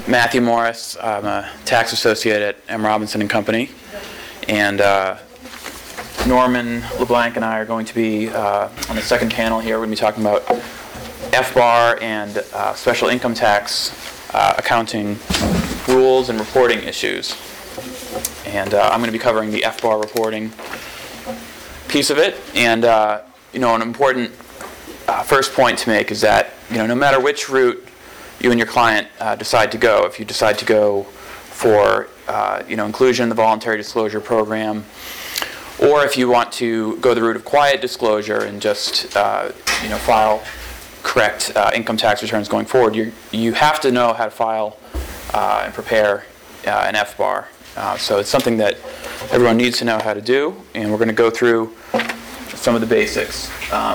Matthew Morris. I'm a tax associate at M. Robinson & Company. And Norman LeBlanc and I are going to be on the second panel here. We're going to be talking about FBAR and special income tax accounting rules and reporting issues. And I'm going to be covering the FBAR reporting piece of it. And an important first point to make is that no matter which route you and your client decide to go, if you decide to go for inclusion in the voluntary disclosure program, or if you want to go the route of quiet disclosure and just file correct income tax returns going forward, you have to know how to file and prepare an FBAR. So it's something that everyone needs to know how to do, and we're going to go through some of the basics.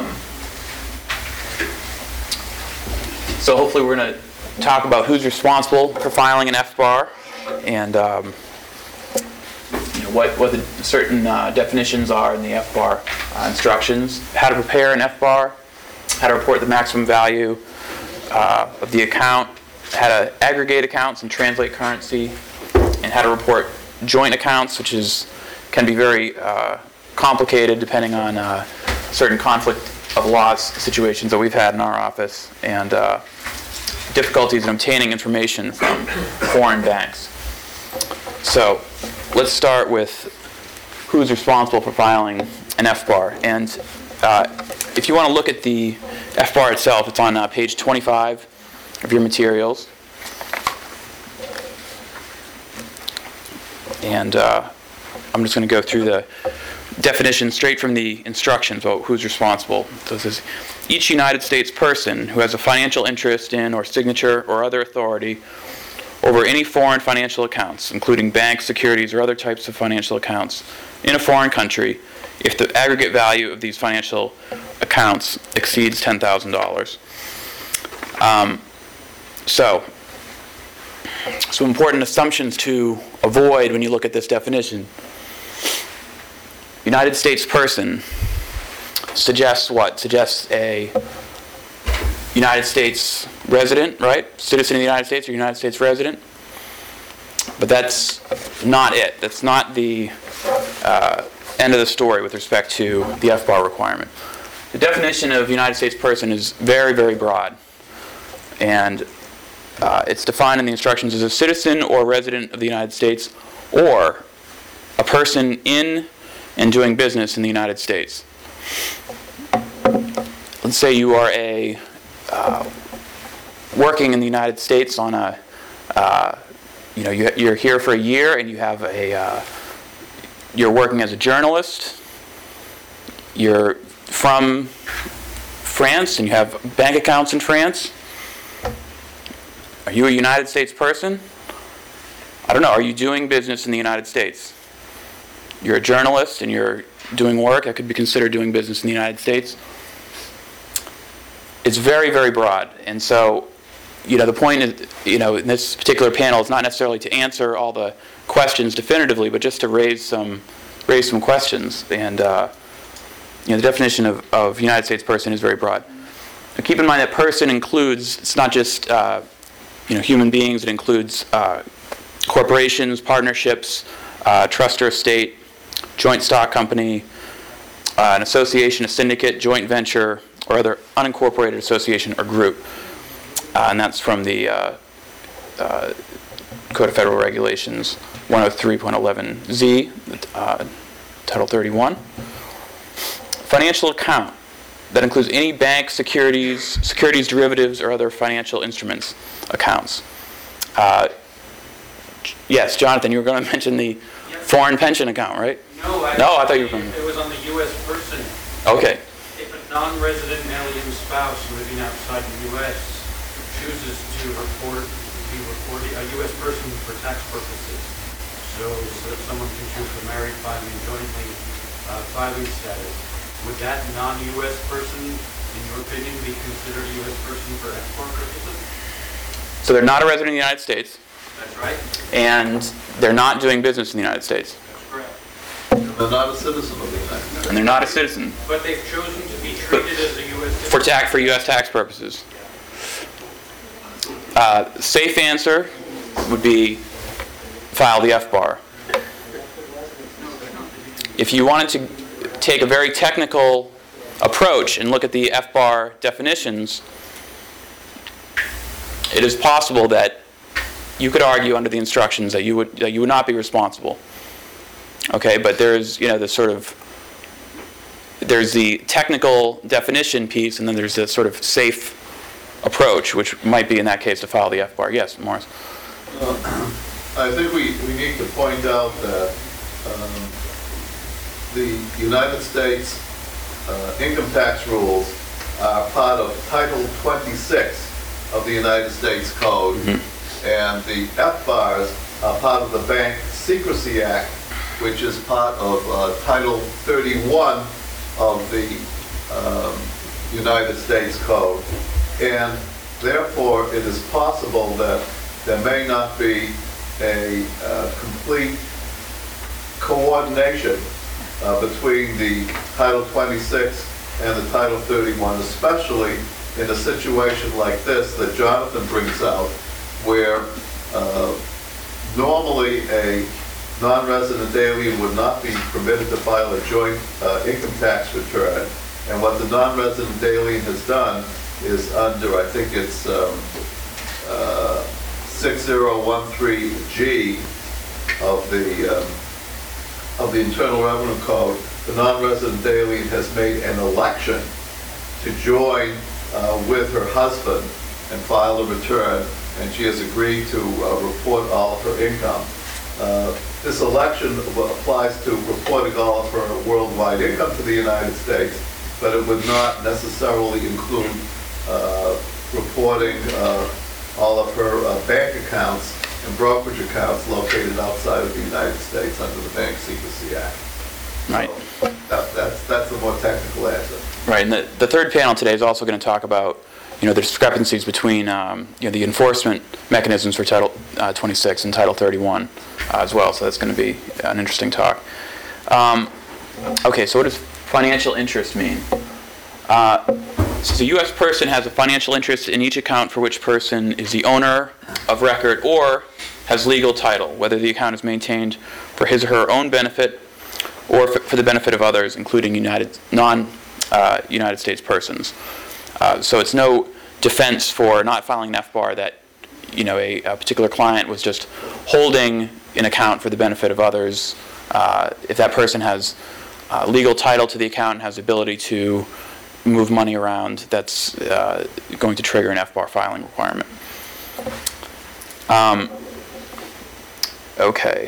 So hopefully we're going to talk about who's responsible for filing an FBAR, and what the certain definitions are in the FBAR instructions, how to prepare an FBAR, how to report the maximum value of the account, how to aggregate accounts and translate currency, and how to report joint accounts, which can be very complicated depending on certain conflict of laws situations that we've had in our office, and difficulties in obtaining information from foreign banks. So let's start with who's responsible for filing an FBAR. And if you want to look at the FBAR itself, it's on page 25 of your materials. And I'm just going to go through the definition straight from the instructions about who's responsible. So it says, each United States person who has a financial interest in or signature or other authority over any foreign financial accounts, including banks, securities, or other types of financial accounts in a foreign country, if the aggregate value of these financial accounts exceeds $10,000. Some important assumptions to avoid when you look at this definition. United States person suggests what? Suggests a United States resident, right? Citizen of the United States or United States resident. But that's not it. That's not the end of the story with respect to the FBAR requirement. The definition of United States person is very, very broad. And it's defined in the instructions as a citizen or resident of the United States, or a person in and doing business in the United States. Let's say you are working in the United States on a, you're here for a year and you have you're working as a journalist. You're from France and you have bank accounts in France. Are you a United States person? I don't know. Are you doing business in the United States? You're a journalist and you're doing work that could be considered doing business in the United States. It's very, very broad. And so, the point is, in this particular panel, is not necessarily to answer all the questions definitively, but just to raise some questions. And the definition of United States person is very broad. Now, keep in mind that person includes, it's not just human beings. It includes corporations, partnerships, trust or estate, joint stock company, an association, a syndicate, joint venture, or other unincorporated association or group. And that's from the Code of Federal Regulations 103.11Z, Title 31. Financial account. That includes any bank, securities, derivatives, or other financial instruments accounts. Yes, Jonathan, you were going to mention the foreign pension account, right? No, I thought you were going to. It was on the U.S. person. Okay. If a non-resident alien spouse living outside the U.S. chooses to be reported a U.S. person for tax purposes, so if someone can choose the married filing jointly filing status, would that non-U.S. person, in your opinion, be considered a U.S. person for FBAR purposes? So they're not a resident of the United States. That's right. And they're not doing business in the United States. That's correct. They're not a citizen of the United States. And they're not a citizen. But they've chosen to be treated as a U.S. citizen. For U.S. tax purposes. Safe answer would be file the FBAR. If you wanted to take a very technical approach and look at the FBAR definitions, it is possible that you could argue under the instructions that you would not be responsible. Okay, but there's there's the technical definition piece, and then there's the sort of safe approach, which might be in that case to file the FBAR. Yes, Morris. I think we need to point out that the United States income tax rules are part of Title 26 of the United States Code, and the FBARs are part of the Bank Secrecy Act, which is part of Title 31 of the United States Code. And therefore, it is possible that there may not be a complete coordination between the Title 26 and the Title 31, especially in a situation like this that Jonathan brings out, where normally a non-resident alien would not be permitted to file a joint income tax return. And what the non-resident alien has done is under, I think it's 6013G of the Internal Revenue Code, the non-resident alien has made an election to join with her husband and file a return, and she has agreed to report all of her income. This election applies to reporting all of her worldwide income to the United States, but it would not necessarily include reporting all of her bank accounts and brokerage accounts located outside of the United States under the Bank Secrecy Act. Right. So that's the more technical answer. Right, and the third panel today is also going to talk about, the discrepancies between, the enforcement mechanisms for Title 26 and Title 31 as well. So that's going to be an interesting talk. Okay, so what does financial interest mean? So the U.S. person has a financial interest in each account for which person is the owner of record or has legal title, whether the account is maintained for his or her own benefit or for the benefit of others, including non-United States persons. So it's no defense for not filing an FBAR that a particular client was just holding an account for the benefit of others. If that person has legal title to the account and has the ability to move money around, that's going to trigger an FBAR filing requirement. Okay.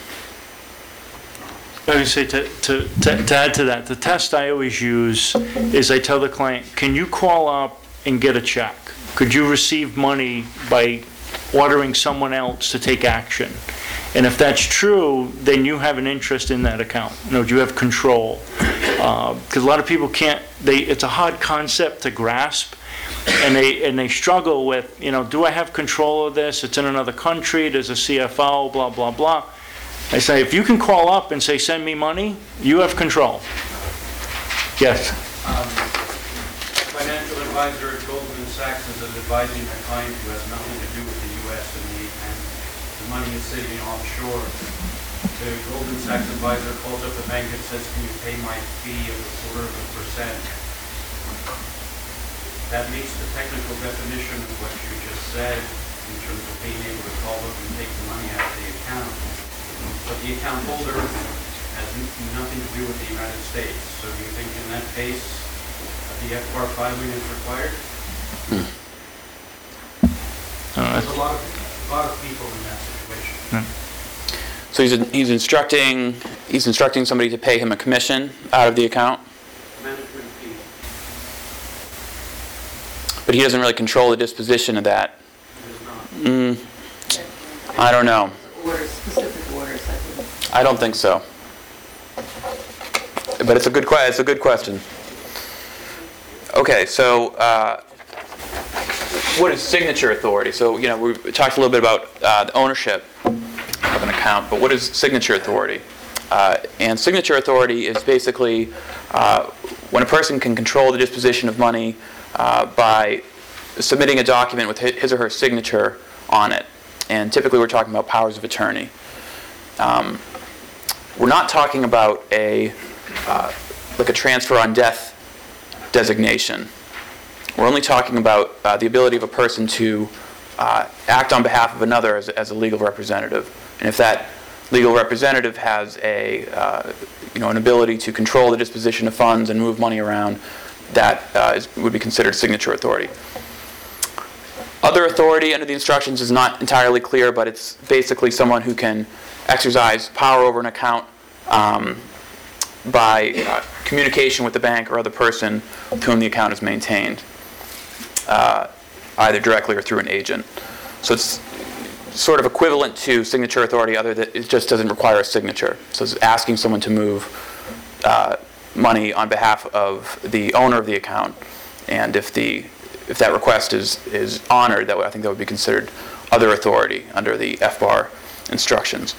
I would say to add to that, the test I always use is I tell the client, can you call up and get a check? Could you receive money by ordering someone else to take action? And if that's true, then you have an interest in that account. You have control. Because a lot of people can't, it's a hard concept to grasp, and they struggle with, do I have control of this? It's in another country, there's a CFO, blah, blah, blah. I say, if you can call up and say, send me money, you have control. Yes? Financial advisor at Goldman Sachs is advising a client who has nothing to do with the U.S. and the money is sitting offshore. The Goldman Sachs advisor calls up the bank and says, can you pay my fee of 0.25%? That meets the technical definition of what you just said in terms of being able to call up and take the money out of the account. But the account holder has nothing to do with the United States. So do you think in that case the FBAR filing is required? There's a lot of people in that situation. So he's instructing somebody to pay him a commission out of the account, Management fee. but he doesn't really control the disposition of that. It is not. I don't know. Specific orders, I think. I don't think so. But it's a good question. Okay, so what is signature authority? So we talked a little bit about the ownership of an account, but what is signature authority? And signature authority is basically when a person can control the disposition of money by submitting a document with his or her signature on it. and typically we're talking about powers of attorney. We're not talking about like a transfer on death designation. We're only talking about the ability of a person to act on behalf of another as a legal representative. And if that legal representative has an ability to control the disposition of funds and move money around, that would be considered signature authority. Other authority under the instructions is not entirely clear, but it's basically someone who can exercise power over an account by communication with the bank or other person with whom the account is maintained, either directly or through an agent. So it's sort of equivalent to signature authority, other than it just doesn't require a signature. So it's asking someone to move money on behalf of the owner of the account, and if that request is honored, I think that would be considered other authority under the FBAR instructions.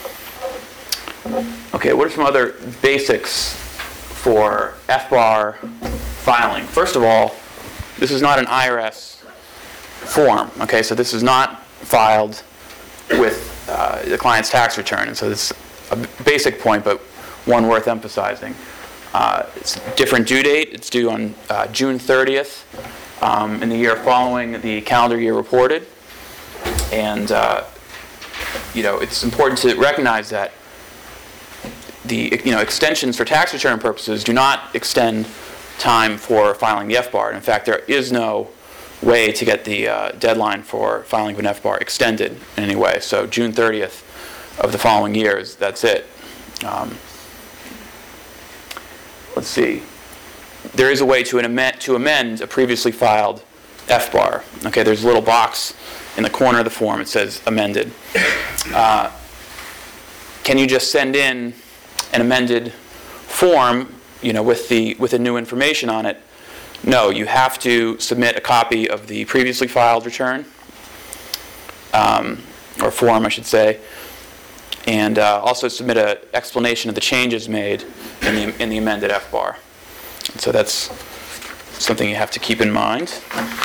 Okay, what are some other basics for FBAR filing? First of all, this is not an IRS form. Okay, so this is not filed with the client's tax return, and so this is a basic point, but one worth emphasizing. It's a different due date. It's due on June 30th in the year following the calendar year reported, and it's important to recognize that the extensions for tax return purposes do not extend time for filing the FBAR. And in fact, there is no way to get the deadline for filing of an FBAR extended in any way. So June 30th of the following year, that's it. Let's see. There is a way to amend a previously filed FBAR. Okay, there's a little box in the corner of the form. It says amended. Can you just send in an amended form, with the new information on it? No, you have to submit a copy of the previously filed return, or form, I should say, and also submit an explanation of the changes made in the amended FBAR. So that's something you have to keep in mind.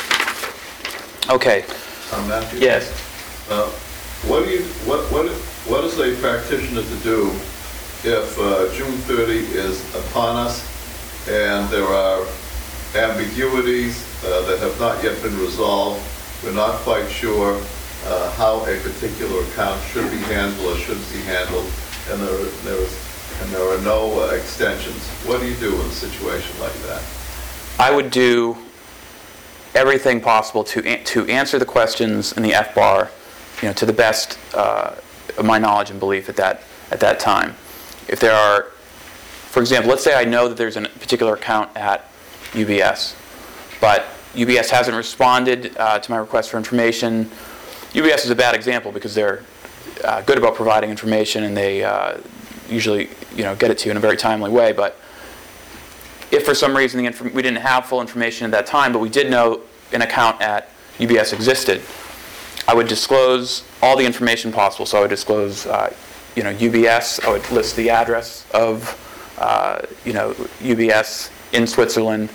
Okay. Matthew? Yes. What is a practitioner to do if June 30 is upon us and there are ambiguities that have not yet been resolved? We're not quite sure how a particular account should be handled or shouldn't be handled, and there are no extensions. What do you do in a situation like that? I would do everything possible to answer the questions in the FBAR, to the best of my knowledge and belief at that time. If there are, for example, let's say I know that there's a particular account at UBS, but UBS hasn't responded to my request for information. UBS is a bad example because they're good about providing information, and they usually get it to you in a very timely way. But if for some reason we didn't have full information at that time, but we did know an account at UBS existed, I would disclose all the information possible. So I would disclose UBS. I would list the address of UBS in Switzerland.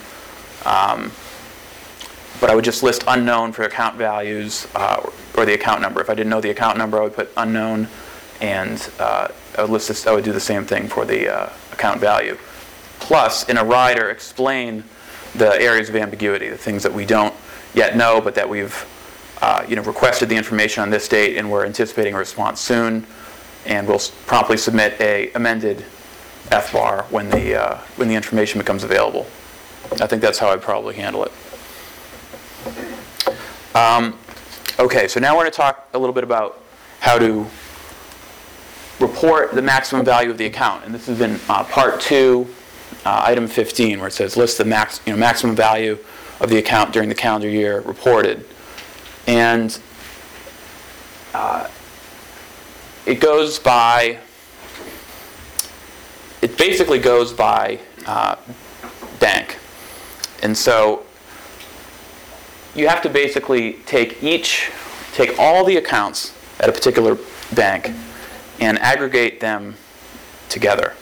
But I would just list unknown for account values or the account number. If I didn't know the account number, I would put unknown, and I would do the same thing for the account value. Plus, in a rider, explain the areas of ambiguity, the things that we don't yet know, but that we've requested the information on this date, and we're anticipating a response soon, and we'll promptly submit a amended FBAR when the information becomes available. I think that's how I'd probably handle it. Okay, so now we're going to talk a little bit about how to report the maximum value of the account, and this is in Part 2, Item 15, where it says list the maximum value of the account during the calendar year reported, and it basically goes by bank, and so you have to basically take all the accounts at a particular bank and aggregate them together.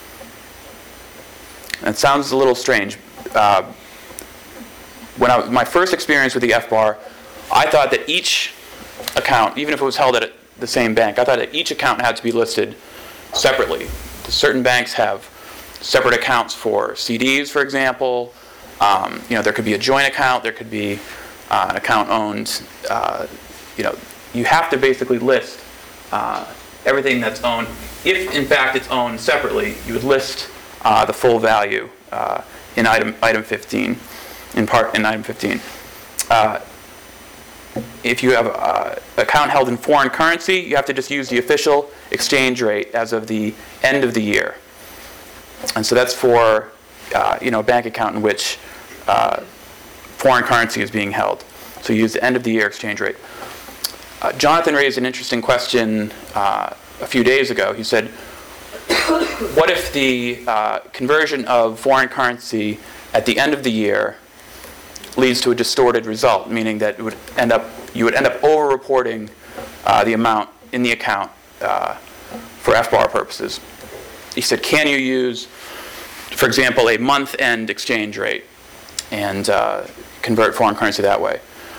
And it sounds a little strange. My first experience with the FBAR, I thought that each account, even if it was held at the same bank, I thought that each account had to be listed separately. Certain banks have separate accounts for CDs, for example. There could be a joint account. There could be an account owned. You have to basically list everything that's owned. If, in fact, it's owned separately, you would list the full value in item 15, in item 15. If you have an account held in foreign currency, you have to just use the official exchange rate as of the end of the year. And so that's for a bank account in which foreign currency is being held. So you use the end of the year exchange rate. Jonathan raised an interesting question a few days ago. He said, what if the conversion of foreign currency at the end of the year leads to a distorted result, meaning that you would end up over-reporting the amount in the account for FBAR purposes? He said, can you use, for example, a month-end exchange rate and convert foreign currency that way?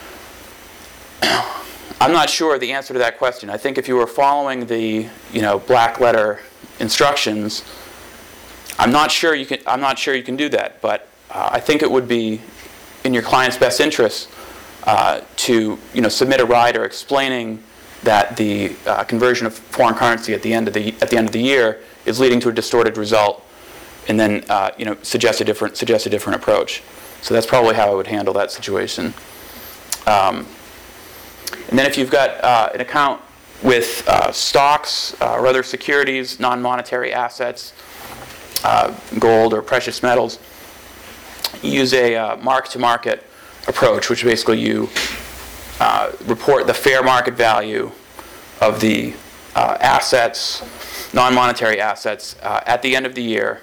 I'm not sure the answer to that question. I think if you were following the black letter instructions, I'm not sure you can do that. But I think it would be in your client's best interest to submit a rider explaining that the conversion of foreign currency at the end of the year is leading to a distorted result, and then suggest a different approach. So that's probably how I would handle that situation. And then if you've got an account with stocks or other securities, non-monetary assets, gold or precious metals, you use a mark-to-market approach, which basically you report the fair market value of the assets, non-monetary assets, at the end of the year.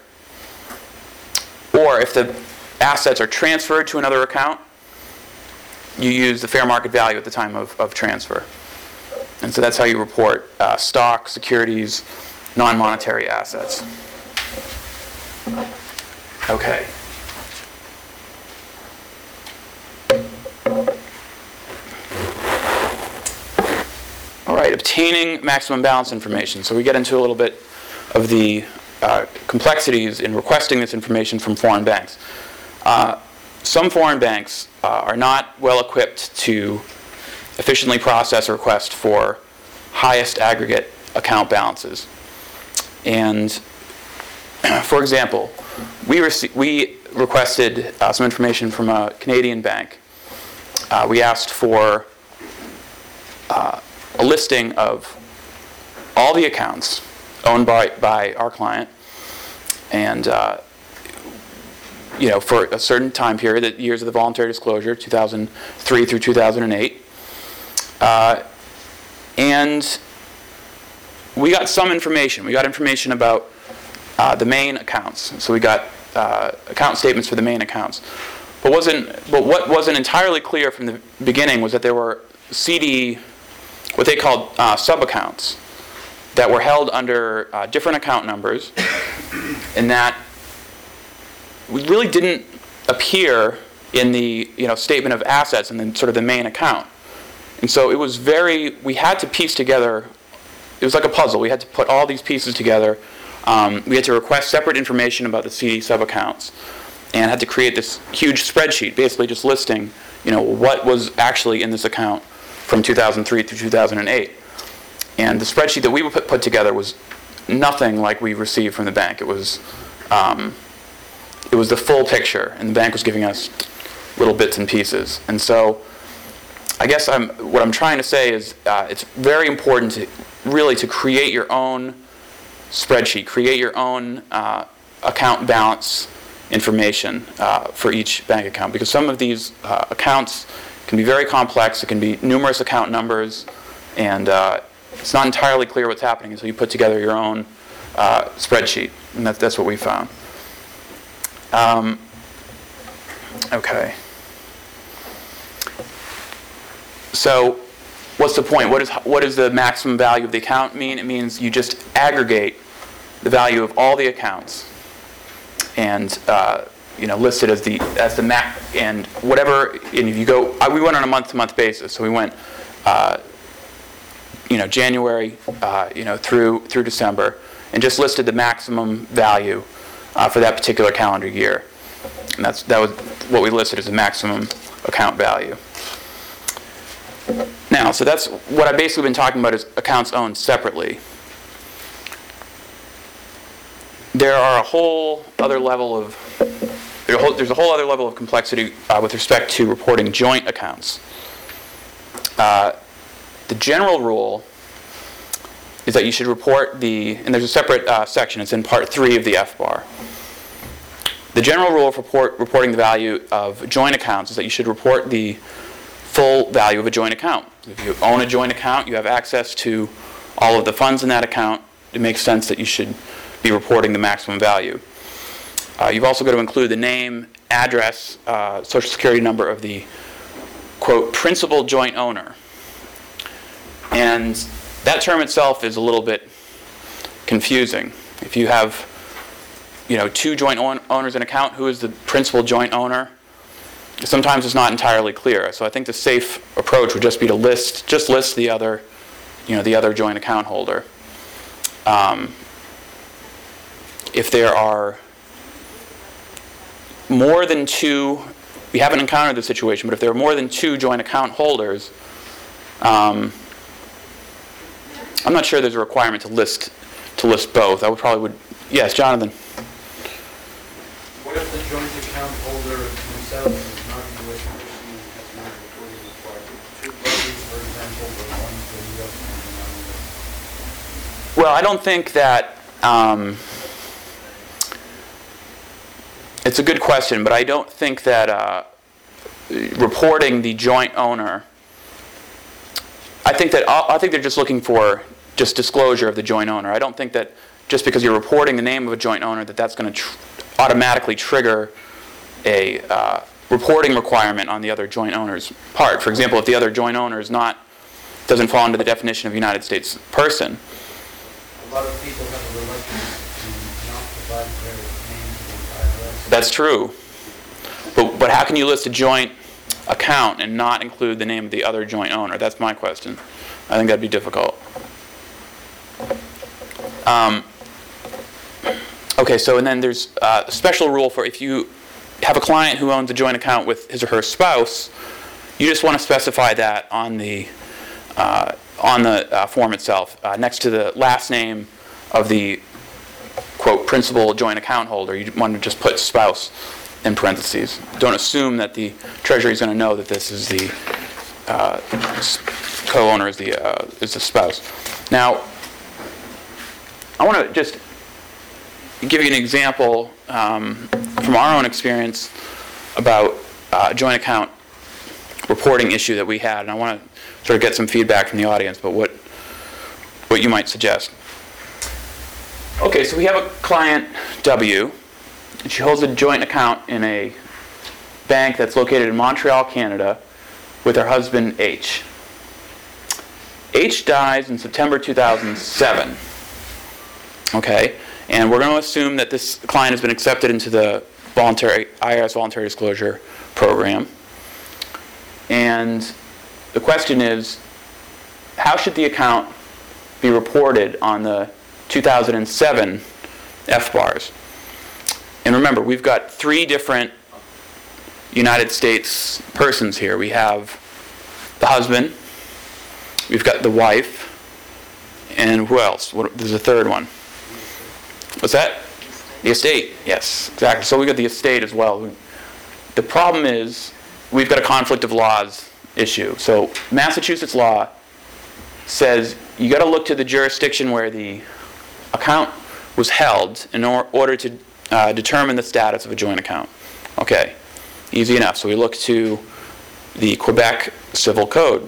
Or if the assets are transferred to another account, you use the fair market value at the time of transfer. And so that's how you report stock, securities, non-monetary assets. Okay. All right, obtaining maximum balance information. So we get into a little bit of the complexities in requesting this information from foreign banks. Some foreign banks are not well equipped to efficiently process a request for highest aggregate account balances. And for example, we requested some information from a Canadian bank. We asked for a listing of all the accounts owned by our client, and for a certain time period, the years of the voluntary disclosure, 2003 through 2008. And we got some information. We got information about the main accounts. So we got account statements for the main accounts. But what wasn't entirely clear from the beginning was that there were what they called sub-accounts that were held under different account numbers, and that really didn't appear in the statement of assets and then sort of the main account. And so it was we had to piece together, it was like a puzzle. We had to put all these pieces together. We had to request separate information about the CD sub-accounts and had to create this huge spreadsheet, basically just listing what was actually in this account from 2003 through 2008. And the spreadsheet that we put together was nothing like we received from the bank. It was the full picture, and the bank was giving us little bits and pieces. And so I guess what I'm trying to say is it's very important to create your own spreadsheet, create your own account balance information for each bank account, because some of these accounts can be very complex. It can be numerous account numbers, and it's not entirely clear what's happening until you put together your own spreadsheet, and that's what we found. Okay. So what's the point? What does the maximum value of the account mean? It means you just aggregate the value of all the accounts and list it as the max, and whatever. And if you go, we went on a month-to-month basis, so we went January, through December, and just listed the maximum value for that particular calendar year. And that was what we listed as the maximum account value. Now, so that's what I've basically been talking about is accounts owned separately. There's a whole other level of complexity with respect to reporting joint accounts. The general rule is that you should report and there's a separate section, it's in Part 3 of the FBAR. The general rule for reporting the value of joint accounts is that you should report the full value of a joint account. If you own a joint account, you have access to all of the funds in that account. It makes sense that you should be reporting the maximum value. You've also got to include the name, address, social security number of the, quote, principal joint owner. And that term itself is a little bit confusing. If you have two joint owners in an account, who is the principal joint owner? Sometimes it's not entirely clear. So I think the safe approach would just be to list the other, the other joint account holder. If there are more than two, we haven't encountered this situation, but if there are more than two joint account holders, I'm not sure there's a requirement to list both. Yes, Jonathan. What if the joint account holder themselves is not a U.S. person and has not reporting required? Two parties, for example, but one is a U.S. and another. Well, I don't think that, it's a good question, but I don't think that reporting the joint owner, I think they're just looking for just disclosure of the joint owner. I don't think that just because you're reporting the name of a joint owner that's going to automatically trigger a reporting requirement on the other joint owner's part. For example, if the other joint owner doesn't fall under the definition of United States person. A lot of people have a reluctance to not provide their name to the IRS. That's true. But how can you list a joint account and not include the name of the other joint owner? That's my question. I think that'd be difficult. Okay, so and then there's a special rule for if you have a client who owns a joint account with his or her spouse, you just want to specify that on the form itself, next to the last name of the, quote, principal joint account holder. You want to just put spouse in parentheses. Don't assume that the Treasury is going to know that this is the co-owner is the spouse. Now, I want to just give you an example from our own experience about a joint account reporting issue that we had, and I want to sort of get some feedback from the audience about what you might suggest. Okay, so we have a client, W, and she holds a joint account in a bank that's located in Montreal, Canada, with her husband, H. H dies in September 2007. Okay, and we're going to assume that this client has been accepted into the IRS voluntary disclosure program. And the question is, how should the account be reported on the 2007 FBARs? And remember, we've got three different United States persons here. We have the husband, we've got the wife, and who else? There's a third one. What's that? The estate. Yes, exactly. So we've got the estate as well. The problem is we've got a conflict of laws issue. So Massachusetts law says you got to look to the jurisdiction where the account was held in order to determine the status of a joint account. Okay, easy enough. So we look to the Quebec Civil Code,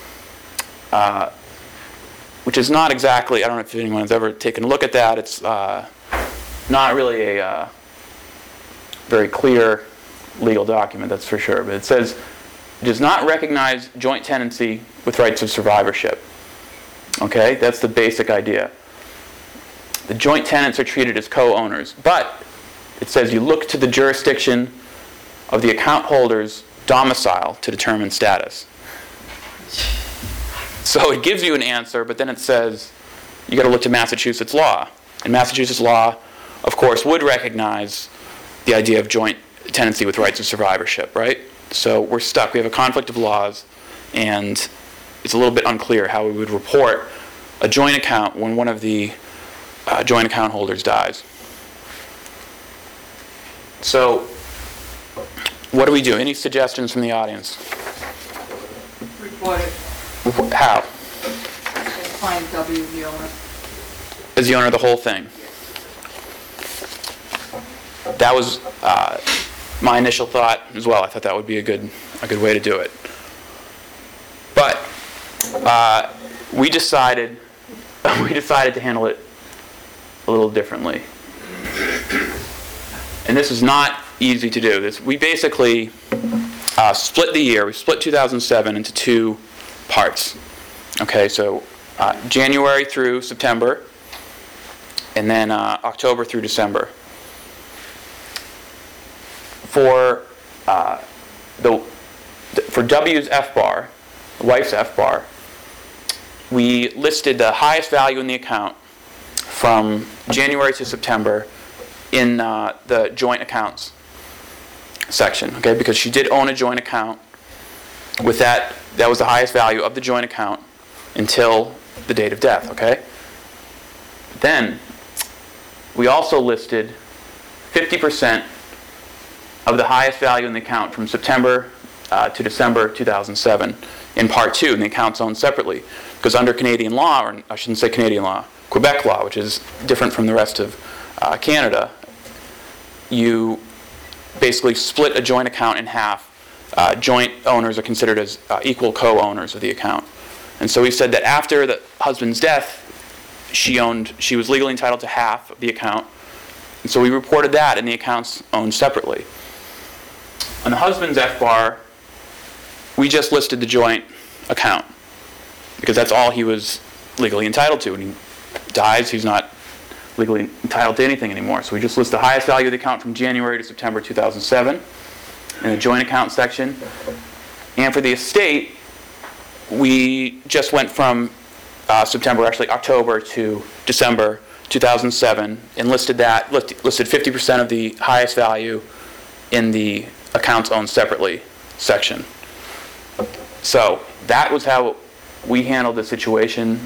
which is not exactly, I don't know if anyone has ever taken a look at that. It's not really a very clear legal document, that's for sure. But it says, it does not recognize joint tenancy with rights of survivorship. Okay, that's the basic idea. The joint tenants are treated as co-owners, but it says you look to the jurisdiction of the account holder's domicile to determine status. So it gives you an answer, but then it says you got to look to Massachusetts law. And Massachusetts law, of course, would recognize the idea of joint tenancy with rights of survivorship, right? So we're stuck. We have a conflict of laws, and it's a little bit unclear how we would report a joint account when one of the joint account holders dies. So what do we do? Any suggestions from the audience? Report it How? as client W, the owner. As the owner of the whole thing? That was my initial thought as well. I thought that would be a good way to do it. But we decided to handle it a little differently. And this is not easy to do. We basically split the year. We split 2007 into two parts. Okay, so January through September, and then October through December. For W's F-bar, the wife's F-bar, we listed the highest value in the account from January to September in the joint accounts section, okay? Because she did own a joint account. With that was the highest value of the joint account until the date of death, okay? Then we also listed 50% of the highest value in the account from September to December 2007 in Part 2, and the account's owned separately. Because under Canadian law, or I shouldn't say Canadian law, Quebec law, which is different from the rest of Canada, you basically split a joint account in half. Joint owners are considered as equal co-owners of the account. And so we said that after the husband's death, she was legally entitled to half of the account. And so we reported that, and the accounts owned separately. On the husband's F-bar, we just listed the joint account, because that's all he was legally entitled to. When he dies, he's not legally entitled to anything anymore. So we just list the highest value of the account from January to September 2007 in the joint account section. And for the estate, we just went from October to December 2007 and listed 50% of the highest value in the accounts owned separately section. So that was how we handled the situation.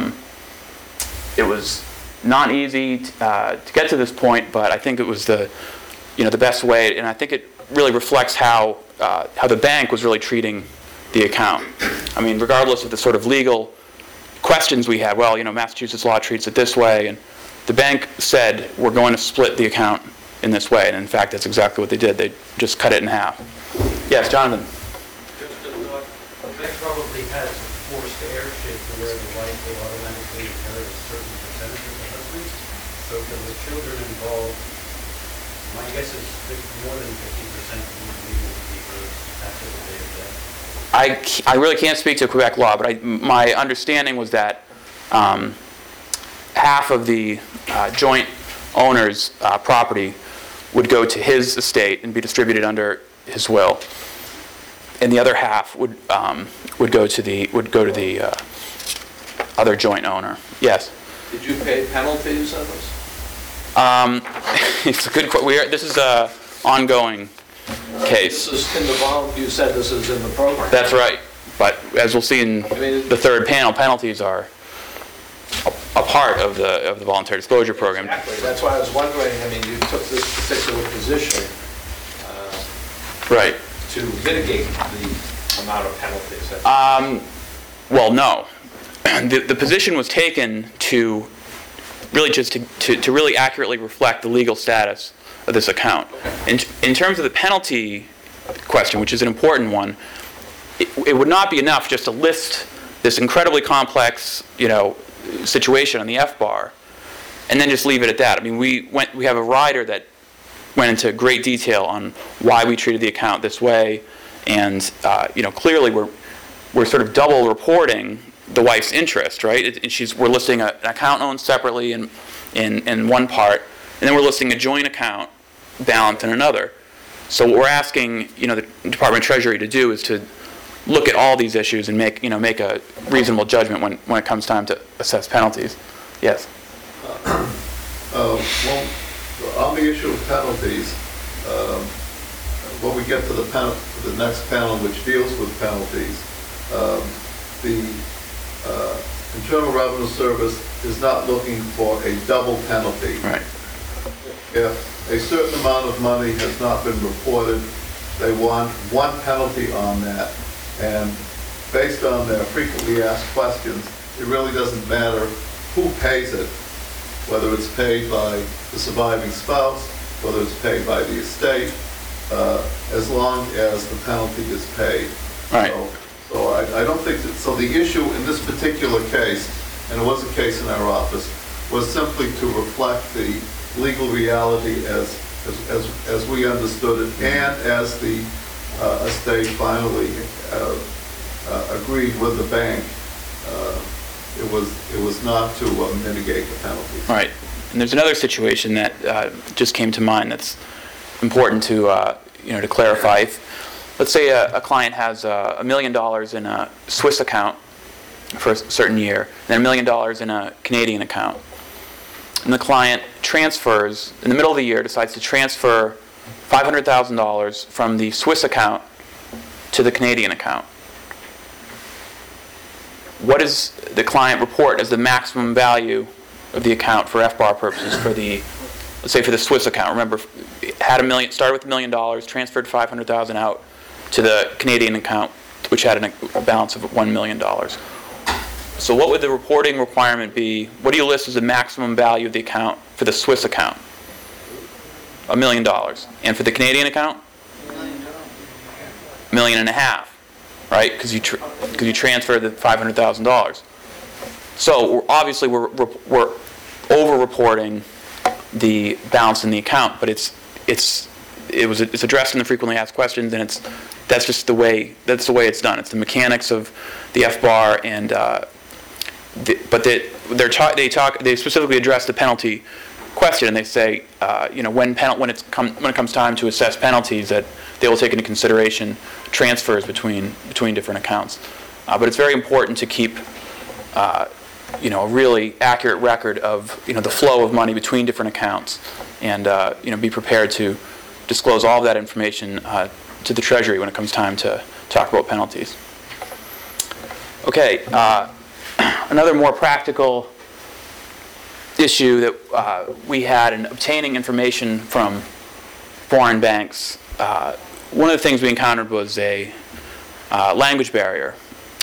It was not easy to get to this point, but I think it was the best way, and I think it really reflects how the bank was really treating the account. I mean, regardless of the sort of legal questions we had, Massachusetts law treats it this way, and the bank said, we're going to split the account in this way, and in fact, that's exactly what they did. They just cut it in half. Yes, Jonathan? Just a thought, the bank probably has a forced heirship to where the wife will automatically inherit a certain percentage of the husband. So for the children involved, my guess is more than 50% of the legal to be hers after the day of death. I really can't speak to Quebec law, but my understanding was that half of the joint owner's property would go to his estate and be distributed under his will, and the other half would go to the other joint owner. Yes. Did you pay penalties on this? It's a good question. This is an ongoing case. This is in the you said this is in the program. That's right. But as we'll see in the third panel, penalties are a part of the voluntary disclosure program. Exactly. That's why I was wondering, you took this particular position Right. to mitigate the amount of penalties. Well, no. The position was taken to really just to really accurately reflect the legal status of this account. In terms of the penalty question, which is an important one, it would not be enough just to list this incredibly complex, situation on the F-bar and then just leave it at that. I mean, we have a rider that went into great detail on why we treated the account this way, and clearly we're sort of double reporting the wife's interest, right? We're listing an account owned separately in one part, and then we're listing a joint account balance in another. So what we're asking, the Department of Treasury to do is to look at all these issues and make a reasonable judgment when it comes time to assess penalties. Yes. Well, on the issue of penalties, when we get to the next panel, which deals with penalties, the Internal Revenue Service is not looking for a double penalty. Right. If a certain amount of money has not been reported, they want one penalty on that. And based on their frequently asked questions, it really doesn't matter who pays it, whether it's paid by the surviving spouse, whether it's paid by the estate, as long as the penalty is paid. Right. So I don't think that, so the issue in this particular case, and it was a case in our office, was simply to reflect the legal reality as we understood it, and as the estate finally agreed with the bank. It was not to mitigate the penalties. Right. And there's another situation that just came to mind that's important to to clarify. Let's say a client has $1 million in a Swiss account for a certain year, and then $1 million in a Canadian account. And the client transfers, in the middle of the year, decides to transfer $500,000 from the Swiss account to the Canadian account. What does the client report as the maximum value of the account for FBAR purposes for the, let's say for the Swiss account? Remember, started with $1 million, transferred $500,000 out to the Canadian account, which had a balance of $1 million. So what would the reporting requirement be? What do you list as the maximum value of the account for the Swiss account? $1 million. And for the Canadian account? $1.5 million, right? Because you transferred the $500,000. So obviously we're over-reporting the balance in the account, but it's addressed in the frequently asked questions, and that's just the way it's done. It's the mechanics of the FBAR, and but they specifically address the penalty question, and they say when it comes time to assess penalties, that they will take into consideration transfers between different accounts. But it's very important to keep a really accurate record of the flow of money between different accounts, and be prepared to disclose all of that information to the Treasury when it comes time to talk about penalties. Okay, another more practical issue that we had in obtaining information from foreign banks. One of the things we encountered was a language barrier.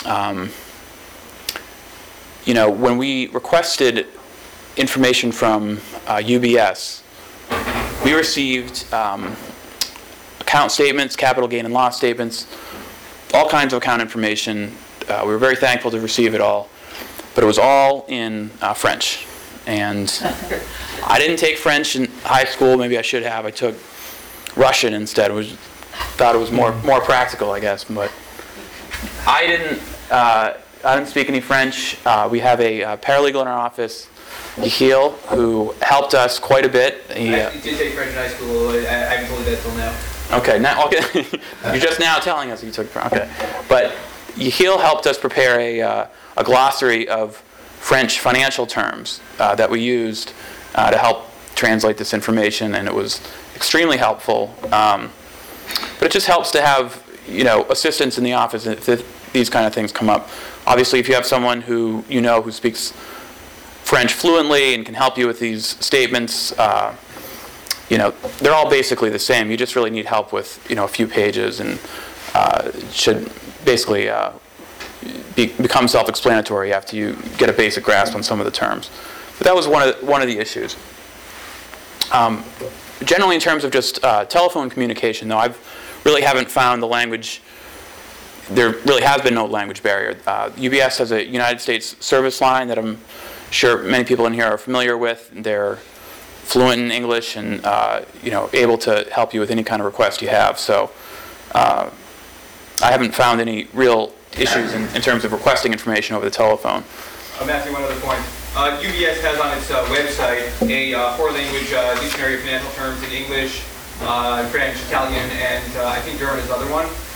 When we requested information from UBS, we received account statements, capital gain and loss statements, all kinds of account information. We were very thankful to receive it all, but it was all in French. And I didn't take French in high school. Maybe I should have. I took Russian instead. Thought it was more practical, I guess. But I didn't speak any French. We have a paralegal in our office, Yehiel, who helped us quite a bit. I did take French in high school. I haven't told you that till now. Okay, you're just now telling us you took French. Okay, but Yehiel helped us prepare a glossary of French financial terms that we used to help translate this information, and it was extremely helpful. But it just helps to have assistance in the office if these kind of things come up. Obviously, if you have someone who who speaks French fluently and can help you with these statements, they're all basically the same. You just really need help with a few pages, and should basically become self-explanatory after you get a basic grasp on some of the terms. But that was one of the issues. Generally, in terms of just telephone communication, though, I really haven't found the language. There really has been no language barrier. UBS has a United States service line that I'm sure many people in here are familiar with. They're fluent in English and able to help you with any kind of request you have. So I haven't found any real issues in terms of requesting information over the telephone. Matthew, one other point. UBS has on its website a four-language dictionary of financial terms in English, French, Italian, and I think German is another one.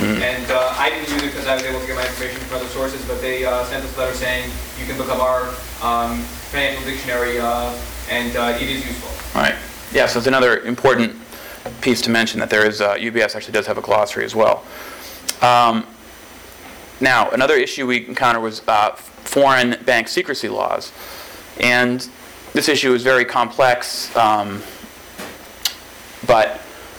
And I didn't use it because I was able to get my information from other sources, but they sent us a letter saying you can look up our financial dictionary, and it is useful. All right. Yeah, so it's another important piece to mention that there is, UBS actually does have a glossary as well. Now, another issue we encountered was foreign bank secrecy laws. And this issue is very complex, but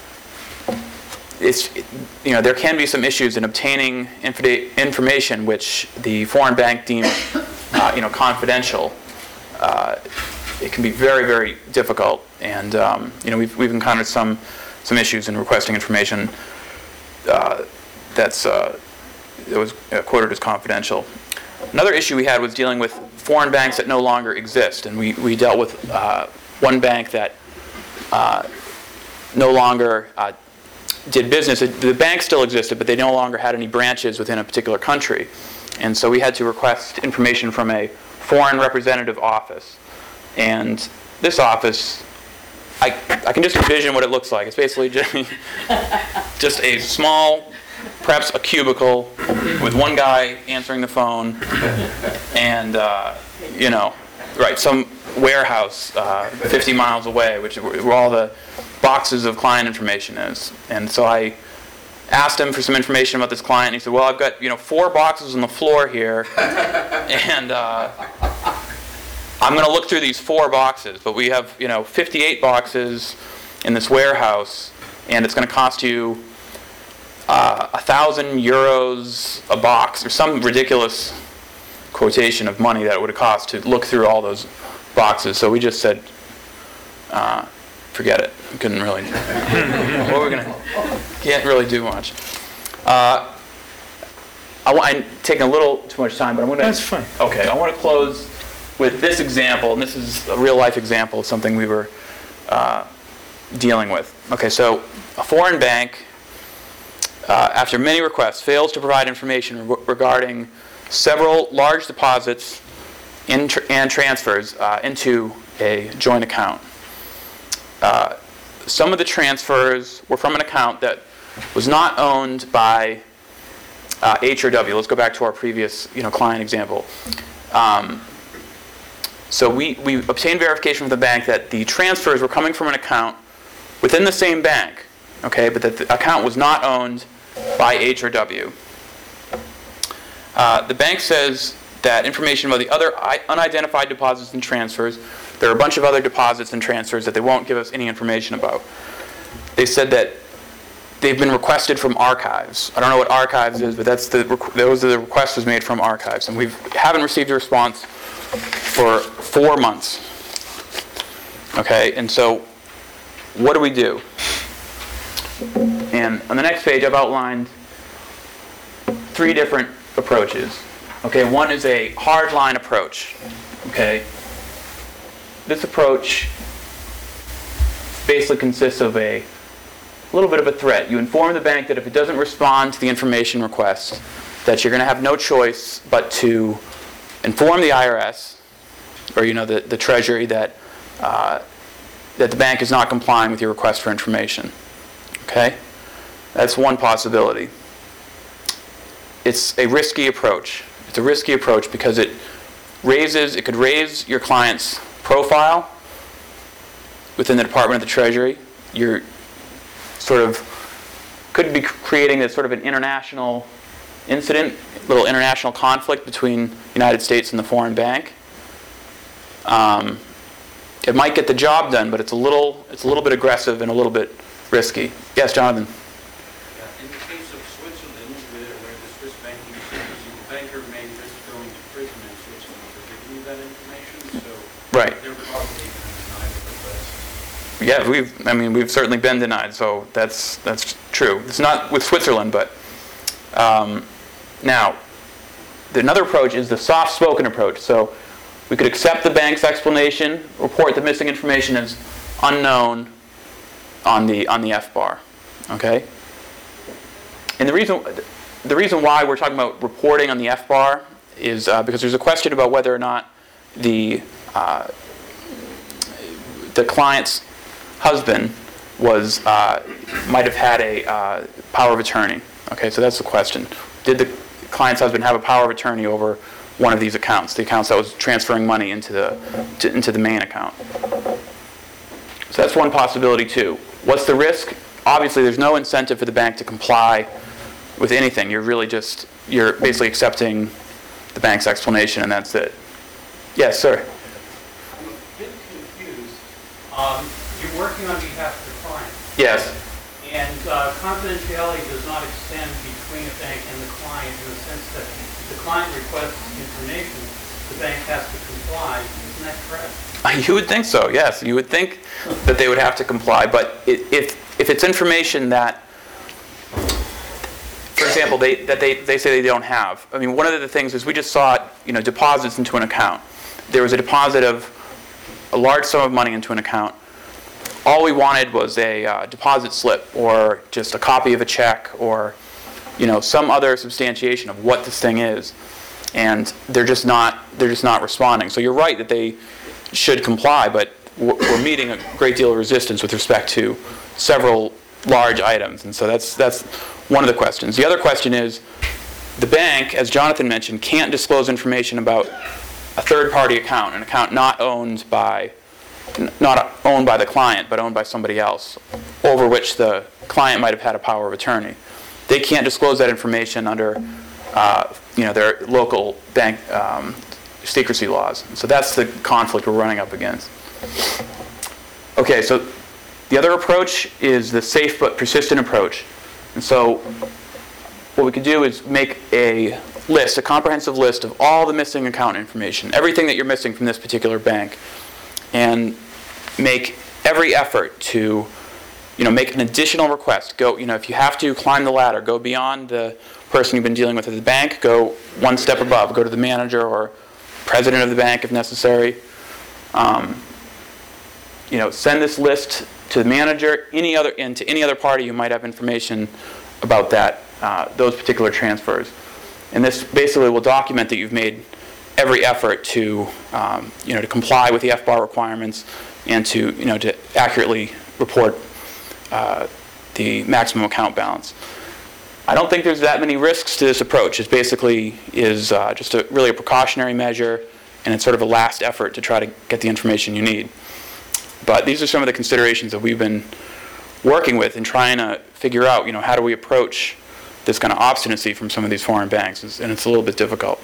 there can be some issues in obtaining information which the foreign bank deems confidential. It can be very, very difficult, and we've encountered some issues in requesting information that was quoted as confidential. Another issue we had was dealing with foreign banks that no longer exist, and we dealt with one bank that no longer did business. The bank still existed, but they no longer had any branches within a particular country, and so we had to request information from a foreign representative office. And this office, I can just envision what it looks like. It's basically just a small, perhaps a cubicle with one guy answering the phone, and some warehouse 50 miles away, where all the boxes of client information is. And so I asked him for some information about this client, and he said, "Well, I've got 4 boxes on the floor here, and I'm going to look through these 4 boxes, but we have 58 boxes in this warehouse, and it's going to cost you 1,000 euros a box," or some ridiculous quotation of money that it would have cost to look through all those boxes. So we just said, forget it. We couldn't really. Can't really do much. I'm taking a little too much time, but I'm going to. That's fine. Okay, I want to close with this example, and this is a real life example of something we were dealing with. Okay, so a foreign bank, after many requests, fails to provide information regarding several large deposits and transfers into a joint account. Some of the transfers were from an account that was not owned by H or W. Let's go back to our previous client example. So we obtained verification from the bank that the transfers were coming from an account within the same bank, okay, but that the account was not owned by H or W. The bank says that information about the other unidentified deposits and transfers, there are a bunch of other deposits and transfers that they won't give us any information about. They said that they've been requested from archives. I don't know what archives is, but those are the request was made from archives, and we haven't received a response for 4 months. Okay, and so what do we do? And on the next page, I've outlined 3 different approaches. Okay, one is a hard line approach. Okay, this approach basically consists of a little bit of a threat. You inform the bank that if it doesn't respond to the information request, that you're going to have no choice but to inform the IRS or the Treasury that the bank is not complying with your request for information. Okay, that's one possibility. It's a risky approach. It's a risky approach because it could raise your client's profile within the Department of the Treasury. You're could be creating this sort of an international incident, little international conflict between the United States and the foreign bank. It might get the job done, but it's a little bit aggressive and a little bit risky. Yes, Jonathan. In the case of Switzerland, where the Swiss banking secrecy, the banker may risk going to prison in Switzerland for giving you that information, so Right. they're probably going to deny the request. Yeah, we've certainly been denied, so that's true. It's not with Switzerland, but now another approach is the soft-spoken approach. So we could accept the bank's explanation, report the missing information as unknown on the FBAR. Okay, and the reason why we're talking about reporting on the FBAR is because there's a question about whether or not the client's husband might have had a power of attorney. Okay, so that's the question. Did the client's husband have a power of attorney over one of these accounts, the accounts that was transferring money into the main account? So that's one possibility too. What's the risk? Obviously, there's no incentive for the bank to comply with anything. You're basically accepting the bank's explanation, and that's it. Yes, sir. I'm a bit confused. You're working on behalf of the client, Yes. and confidentiality does not extend between a bank and the client in the sense that if the client requests information, the bank has to comply. Isn't that correct? You would think so, yes. You would think that they would have to comply, but if it's information that, for example, they say they don't have. I mean, one of the things is we just sought, deposits into an account. There was a deposit of a large sum of money into an account. All we wanted was a deposit slip or just a copy of a check or, some other substantiation of what this thing is, and they're just not responding. So you're right that they should comply, but we're meeting a great deal of resistance with respect to several large items, and so that's one of the questions. The other question is, the bank, as Jonathan mentioned, can't disclose information about a third-party account, an account not owned by the client, but owned by somebody else, over which the client might have had a power of attorney. They can't disclose that information under their local bank secrecy laws. So that's the conflict we're running up against. Okay, so the other approach is the safe but persistent approach. And so what we could do is make a comprehensive list of all the missing account information, everything that you're missing from this particular bank, and make every effort to make an additional request. Go, if you have to climb the ladder, go beyond the person you've been dealing with at the bank, go one step above, go to the manager or president of the bank if necessary. Send this list to the manager, and to any other party who might have information about those particular transfers. And this basically will document that you've made every effort to comply with the FBAR requirements and to accurately report the maximum account balance. I don't think there's that many risks to this approach. It basically is just really a precautionary measure, and it's sort of a last effort to try to get the information you need. But these are some of the considerations that we've been working with and trying to figure out, how do we approach this kind of obstinacy from some of these foreign banks, and it's a little bit difficult.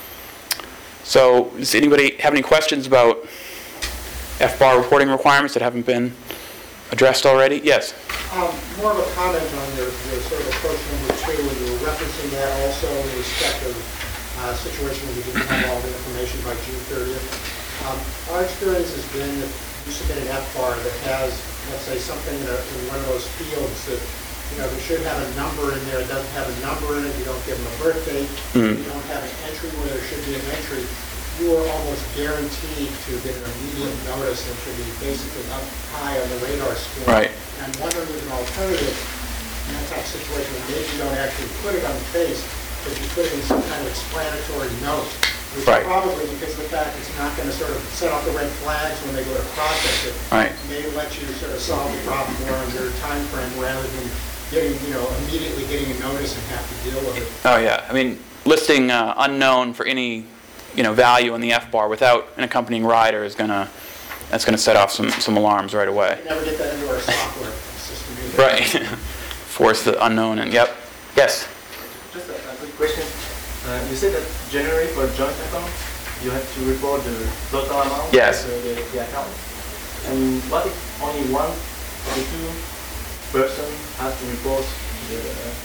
So does anybody have any questions about FBAR reporting requirements that haven't been addressed already? Yes? More of a comment on your sort of approach number 2, when you were referencing that also in respect of a situation where you didn't have all the information by June 30th. Our experience has been that you submit an FBAR that has, let's say, something in one of those fields that, there should have a number in there. It doesn't have a number in it. You don't give them a birth date. You don't have an entry where there should be an entry. You are almost guaranteed to get an immediate notice and to be basically up high on the radar screen. Right. And I'm wondering if an alternative in that type of situation, maybe you don't actually put it on the face, but you put it in some kind of explanatory note, which Right. probably, because of the fact it's not going to sort of set off the red flags when they go to process it, Right. may let you sort of solve the problem more under time frame rather than getting, immediately getting a notice and have to deal with it. Oh yeah. I mean, listing unknown for any value in the FBAR without an accompanying rider is that's gonna set off some alarms right away. Never get that into our software system either. Right. Force the unknown in. Yep. Yes. Just a quick question. You said that generally for a joint account, you have to report the total amount Yes. of the account. And what if only one of the two person has to report the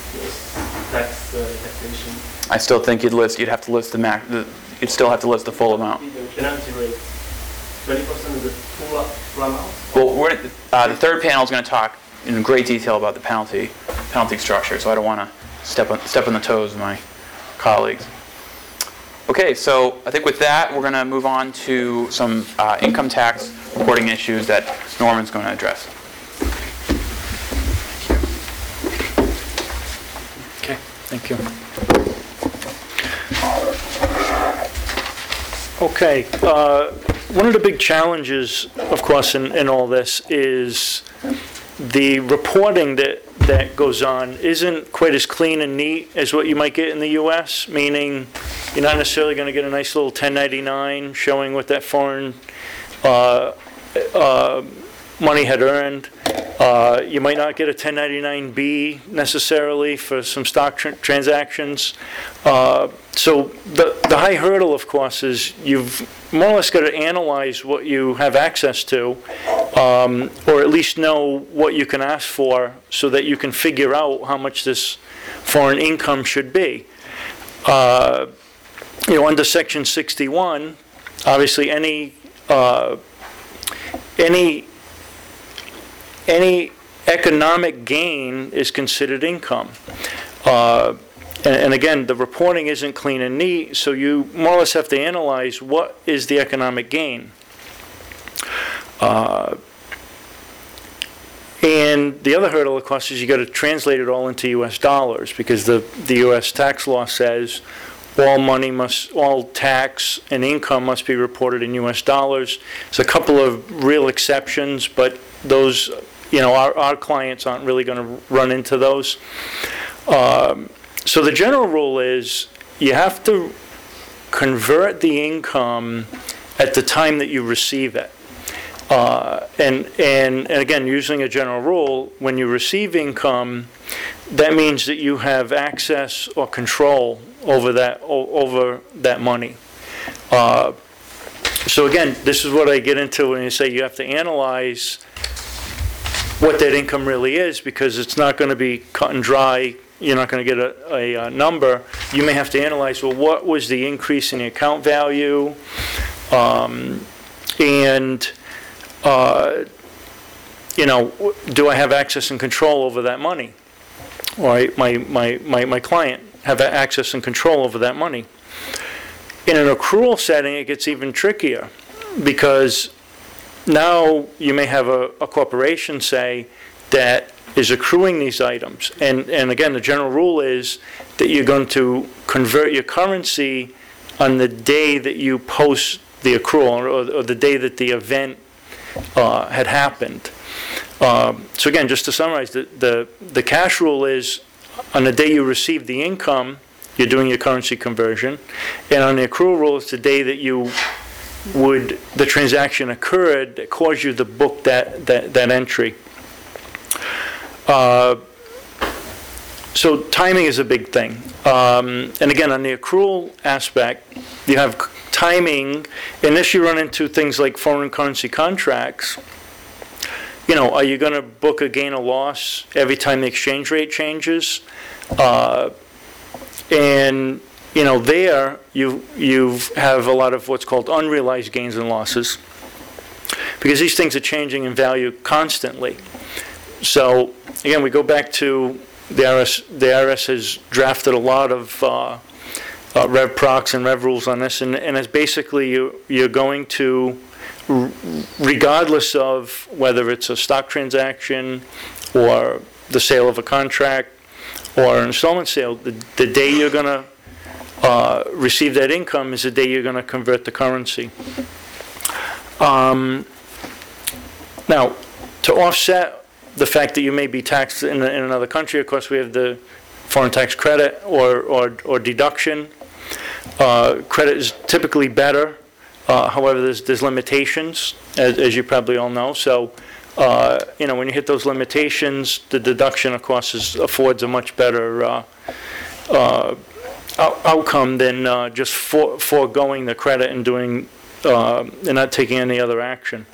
taxation? I still think you'd have to list you'd still have to list the full amount. The penalty rate, 20% of the full amount? Well, the third panel is going to talk in great detail about the penalty structure, so I don't want to step on the toes of my colleagues. Okay, so I think with that, we're going to move on to some income tax reporting issues that Norman's going to address. Okay, thank you. Okay, one of the big challenges, of course, in all this is the reporting that that goes on isn't quite as clean and neat as what you might get in the US, meaning you're not necessarily going to get a nice little 1099 showing what that foreign money had earned. You might not get a 1099-B necessarily for some stock transactions. So the high hurdle, of course, is you've more or less got to analyze what you have access to, or at least know what you can ask for so that you can figure out how much this foreign income should be. Under Section 61, obviously any economic gain is considered income. And again, the reporting isn't clean and neat, so you more or less have to analyze what is the economic gain. And the other hurdle, of course, is you got to translate it all into U.S. dollars, because the U.S. tax law says all tax and income must be reported in U.S. dollars. There's a couple of real exceptions, but those, our clients aren't really going to run into those. So the general rule is you have to convert the income at the time that you receive it. And again, using a general rule, when you receive income, that means that you have access or control over that money. So again, this is what I get into when you say you have to analyze what that income really is, because it's not going to be cut and dry. You're not going to get a number. You may have to analyze, well, what was the increase in the account value? Do I have access and control over that money? Or my client have access and control over that money? In an accrual setting, it gets even trickier, because now you may have a corporation, say, that is accruing these items. And again, the general rule is that you're going to convert your currency on the day that you post the accrual, or the day that the event had happened. So again, just to summarize, the cash rule is on the day you receive the income, you're doing your currency conversion. And on the accrual rule, it's the day that the transaction occurred that caused you to book that entry. So timing is a big thing. And again, on the accrual aspect, you have timing, and this you run into things like foreign currency contracts. Are you going to book a gain or loss every time the exchange rate changes? And there you have a lot of what's called unrealized gains and losses, because these things are changing in value constantly. So again, we go back to the IRS. The IRS has drafted a lot of Rev Procs and Rev Rules on this, and it's basically you're going to, regardless of whether it's a stock transaction or the sale of a contract or an installment sale, the day you're going to receive that income is the day you're going to convert the currency. Now, to offset the fact that you may be taxed in another country, of course, we have the foreign tax credit or deduction. Credit is typically better. However, there's limitations, as you probably all know. So, when you hit those limitations, the deduction, of course, affords a much better outcome than just foregoing the credit and doing and not taking any other action.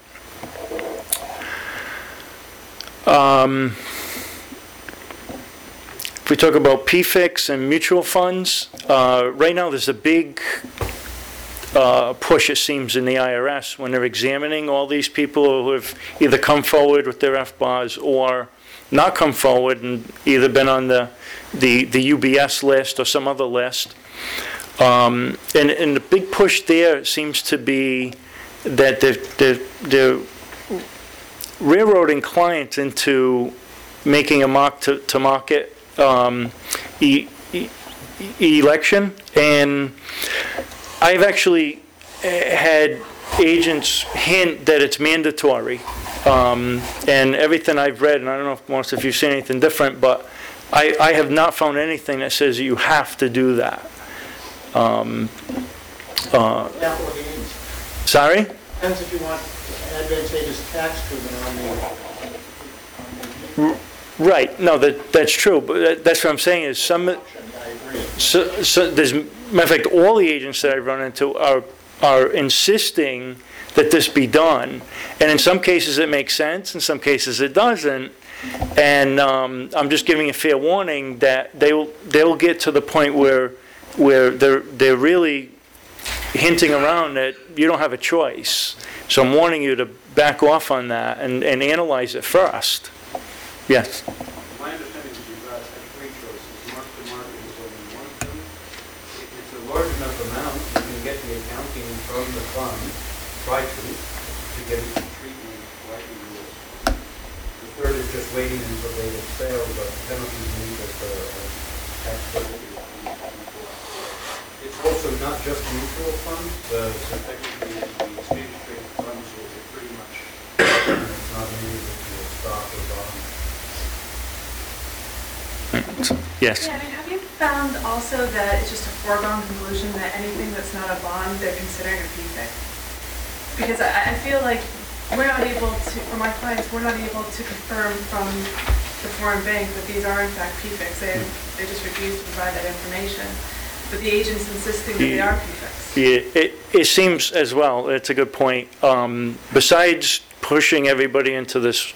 If we talk about PFICs and mutual funds, right now there's a big push, it seems, in the IRS when they're examining all these people who have either come forward with their FBARs or not come forward and either been on the UBS list or some other list. And the big push there seems to be that they're railroading clients into making a mark-to-market election. And I've actually had agents hint that it's mandatory. And everything I've read, and I don't know, Morris, if you've seen anything different, but I have not found anything that says you have to do that. Capital gains. Sorry? Depends if you want advantageous tax treatment on the Right, no, that's true, but that's what I'm saying is some, option, I agree. so there's, matter of fact, all the agents that I've run into are insisting that this be done. And in some cases it makes sense, in some cases it doesn't. And I'm just giving a fair warning that they'll get to the point where they're really hinting around that you don't have a choice. So I'm warning you to back off on that and analyze it first. Yes? My understanding is you've got three choices. Mark-to-market is only one of them. If it's a large enough amount, you can get the accounting from the fund, try to get it to treatment like in the US. The third is just waiting until they have sale, but penalties mean that the tax credit is It's also not just mutual funds, so technically the exchange traded funds, so it's pretty much, it's not limited to a stock or bond. Yes? Yeah, I mean, have you found also that it's just a foregone conclusion that anything that's not a bond, they're considering a PFIC? Because I feel like we're not able to, for my clients, we're not able to confirm from the foreign bank that these are in fact PFICs. They just refuse to provide that information. But the agent's insisting that they are PFICs. Yeah, it seems as well, it's a good point. Besides pushing everybody into this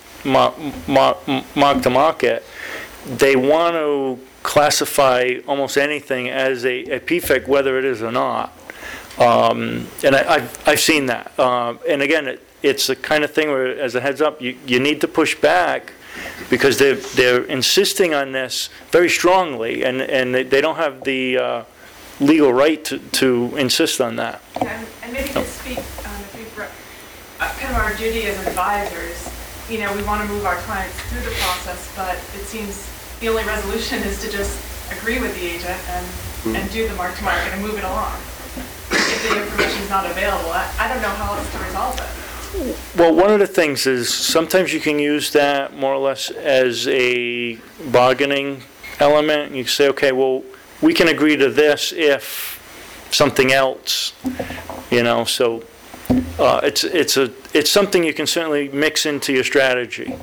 mark-to-market, they want to classify almost anything as a PFIC, whether it is or not. And I've seen that. And again, it's the kind of thing where, as a heads up, you need to push back because they're insisting on this very strongly, and they don't have the legal right to insist on that. Yeah, and maybe you could speak, if we've kind of our duty as advisors, you know, we want to move our clients through the process, but it seems the only resolution is to just agree with the agent and do the mark-to-market and move it along. If the information is not available, I don't know how else to resolve it. Well, one of the things is sometimes you can use that more or less as a bargaining element. You say, okay, well, we can agree to this if something else, you know, so it's something you can certainly mix into your strategy.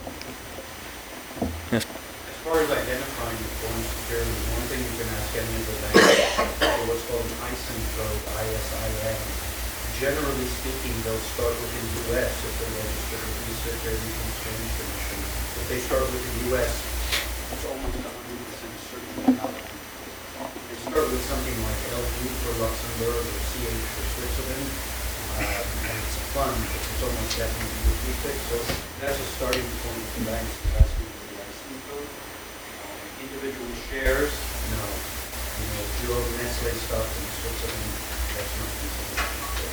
Yes. As far as identifying the foreign securities, one thing you can ask any of the banks for what's called an ISIN code, ISIN. Generally speaking, they'll start with the U.S. if they're registered with the Securities and Exchange Commission. If they start with the U.S., it's almost 100% certain about it. They start with something like LU for Luxembourg or CH for Switzerland, and it's a fund, it's almost definitely a PFIC. So that's a starting point for banks to ask me for the ISIN code. Individual shares, no. You know, if you're Nestle stuff in Switzerland, that's not considered.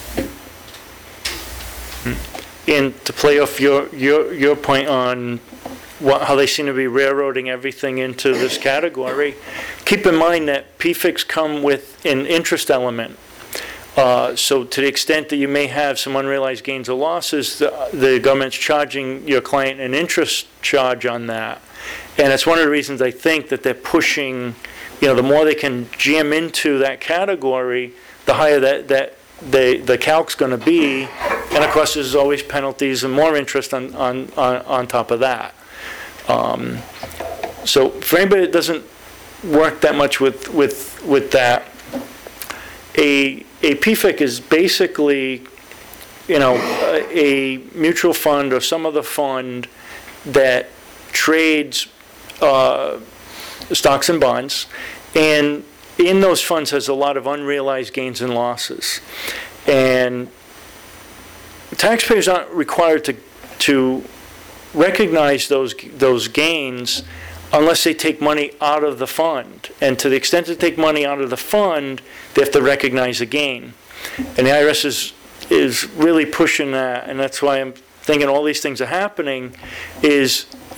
And to play off your point on how they seem to be railroading everything into this category, keep in mind that PFICs come with an interest element. So to the extent that you may have some unrealized gains or losses, the government's charging your client an interest charge on that. And it's one of the reasons I think that they're pushing, you know, the more they can jam into that category, the higher the calc's going to be. And of course, there's always penalties and more interest on top of that. So for anybody that doesn't work that much with that, a PFIC is basically, you know, a mutual fund or some other fund that trades stocks and bonds, and in those funds has a lot of unrealized gains and losses. And taxpayers aren't required to recognize those gains unless they take money out of the fund. And to the extent they take money out of the fund, they have to recognize a gain. And the IRS is really pushing that, and that's why I'm thinking all these things are happening, is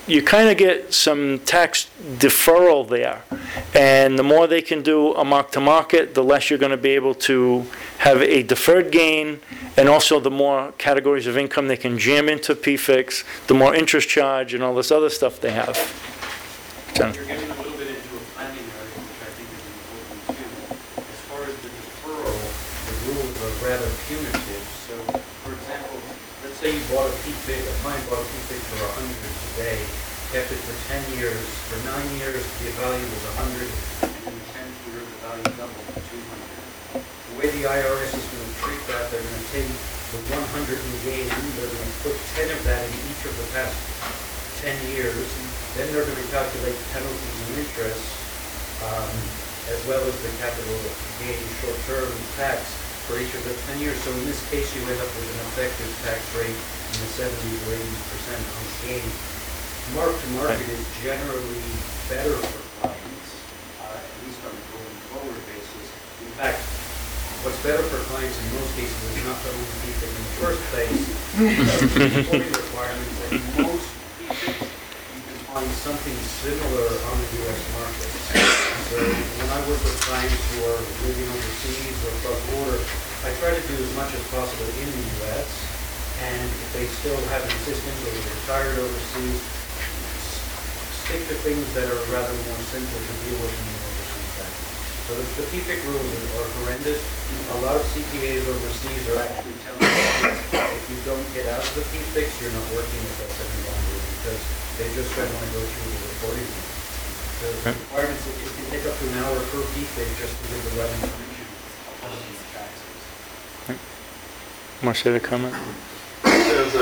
you kind of get some tax deferral there. And the more they can do a mark-to-market, the less you're going to be able to have a deferred gain, and also the more categories of income they can jam into PFIX, the more interest charge and all this other stuff they have. John? You're getting a little bit into a planning area, which I think is important too. As far as the deferral, the rules are rather punitive. So, for example, let's say you bought a PFIC, a client bought a PFIC for 100 today, kept it for 10 years. For 9 years, the value was 100, and in 10 years, the value doubled to 200. The way the IRS is going to treat that, they're going to take the 100 in gain, they're going to put 10 of that in each of the past 10 years. Then they're going to calculate penalties and interest, as well as the capital gain short-term tax for each of the 10 years. So in this case, you end up with an effective tax rate in the 70 to 80% on gain. Mark-to-market is generally better for clients, at least on a going forward basis. In fact, what's better for clients in most cases is not to own PFIC in the first place, because of the reporting requirements, and most PFICs find something similar on the U.S. market. So when I work with clients who are living overseas or cross-border, I try to do as much as possible in the U.S., and if they still have an assistant or they're retired overseas, stick to things that are rather more simple to deal with in the overseas tax. So the PFIC rules are horrendous. A lot of CPAs overseas are actually telling us if you don't get out of the PFICs, you're not working with us any longer, because they just don't want to go through the reporting. The requirements, it can take up to an hour per PFIC just to give the right information on the taxes. Want to say the comment? There's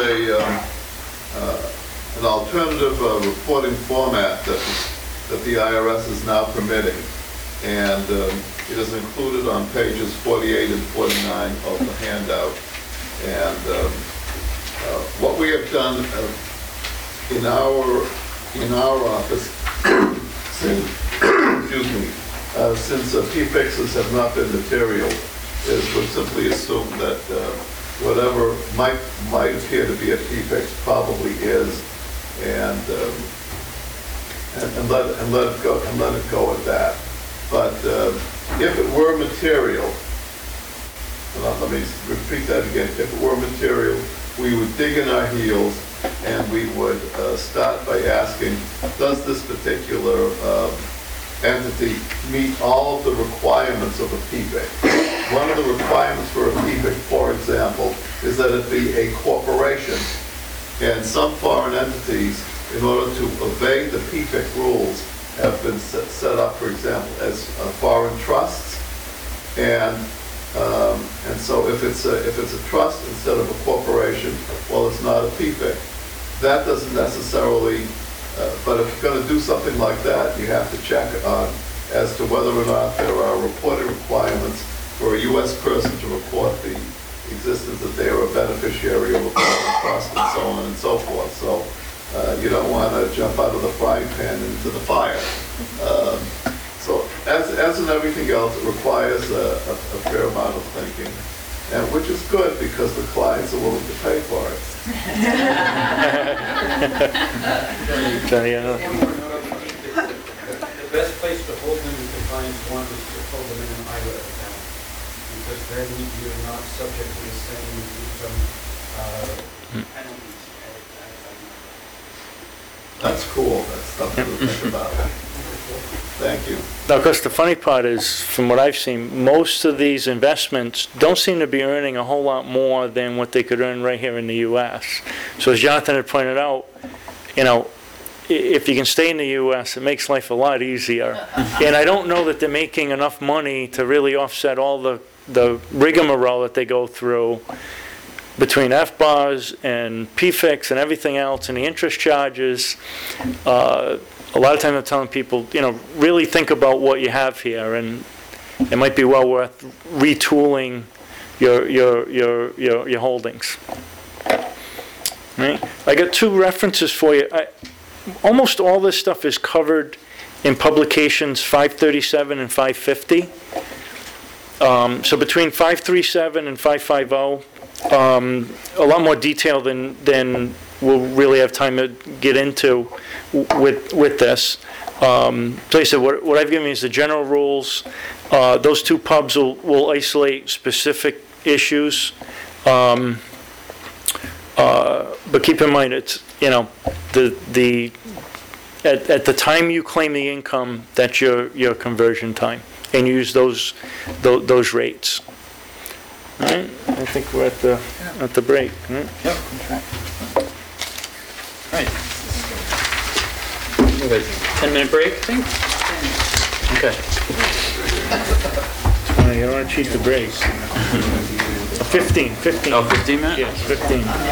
an alternative reporting format that the IRS is now permitting, and it is included on pages 48 and 49 of the handout. And what we have done in our office, since PFIXs have not been material, is we simply assume that whatever might appear to be a PFIX probably is, and let it go at that. But if it were material, let me repeat that again. If it were material, we would dig in our heels and we would start by asking, does this particular entity meet all of the requirements of a PFIC? One of the requirements for a PFIC, for example, is that it be a corporation. And some foreign entities, in order to evade the PFIC rules, have been set up, for example, as foreign trusts. And so if it's a trust instead of a corporation, well, it's not a PFIC. That doesn't necessarily, but if you're going to do something like that, you have to check on as to whether or not there are reporting requirements for a U.S. person to report the existence that they are a beneficiary of a foreign trust and so on and so forth. So you don't want to jump out of the frying pan into the fire. So as in everything else, it requires a fair amount of thinking, and which is good because the clients are willing to pay for it. Johnny, The best place to hold them if the clients want is to hold them in an IRA account, because then you're not subject to the same income penalties. That's cool. That's something to think about. Thank you. Now, of course, the funny part is, from what I've seen, most of these investments don't seem to be earning a whole lot more than what they could earn right here in the U.S. So as Jonathan had pointed out, if you can stay in the U.S., it makes life a lot easier. And I don't know that they're making enough money to really offset all the rigmarole that they go through between FBARs and PFIX and everything else and the interest charges. A lot of times I'm telling people, really think about what you have here, and it might be well worth retooling your holdings. Right? I got two references for you. Almost all this stuff is covered in publications 537 and 550. So between 537 and 550, a lot more detail than we'll really have time to get into with this. So like I said, what I've given you is the general rules. Those two pubs will isolate specific issues. But keep in mind, it's, you know, at the time you claim the income, that's your conversion time, and you use those rates. All right, I think we're at the break. All right? Yep. All right. We have a 10-minute break, I think? Okay. You don't want to cheat the break. 15. Oh, 15 minutes? Yes, 15.